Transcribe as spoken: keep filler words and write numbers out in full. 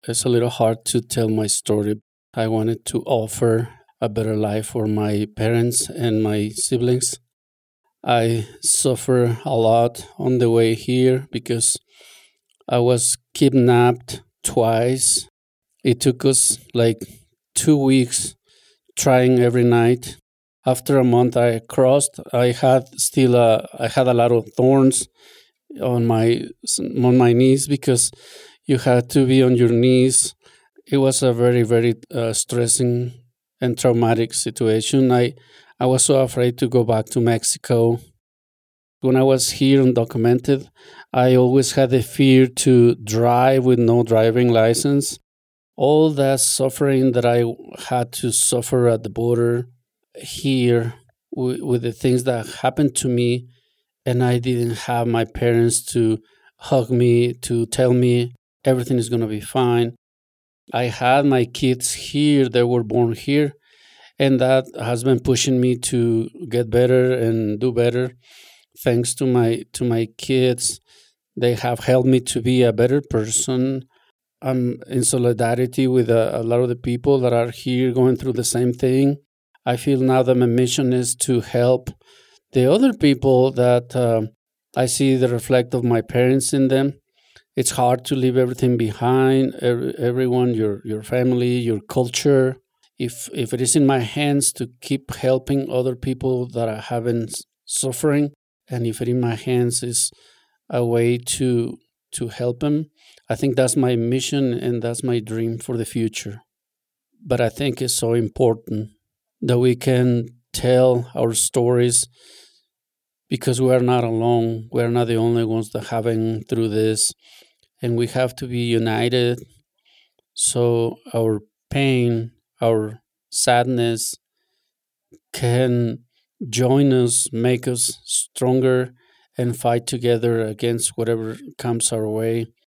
it's a little hard to tell my story. I wanted to offer a better life for my parents and my siblings. I suffer a lot on the way here because I was kidnapped twice. It took us like two weeks trying every night. After a month I crossed, I had still a, I had a lot of thorns on my on my knees because you had to be on your knees. It was a very very uh, stressing and traumatic situation. I I was so afraid to go back to Mexico. When I was here undocumented, I always had the fear to drive with no driving license. All that suffering that I had to suffer at the border here with, with the things that happened to me, and I didn't have my parents to hug me, to tell me everything is going to be fine. I had my kids here, they were born here, and that has been pushing me to get better and do better. Thanks to my to my kids, they have helped me to be a better person. I'm in solidarity with a, a lot of the people that are here going through the same thing. I feel now that my mission is to help the other people that um I see the reflect of my parents in them. It's hard to leave everything behind, every, everyone, your your family, your culture. If if it is in my hands to keep helping other people that are having s- suffering, and if it in my hands is a way to to help them, I think that's my mission and that's my dream for the future. But I think it's so important that we can tell our stories because we are not alone. We are not the only ones that having through this, and we have to be united so our pain, our sadness can join us, make us stronger, and fight together against whatever comes our way.